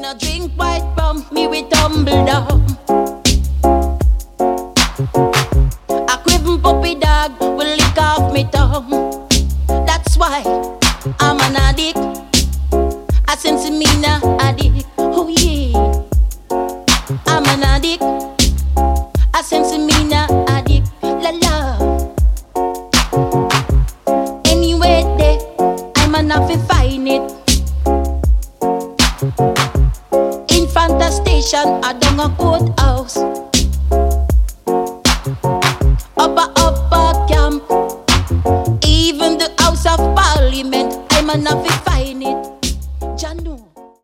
no drink white rum, me we tumble down. A quiven puppy dog will lick off me tongue. That's why I'm an addict. I sense me na addict. Oh yeah, I'm an addict. I sense me na addict. La la. Anyway, day I'm an to find it. In front of station, I don't a courthouse.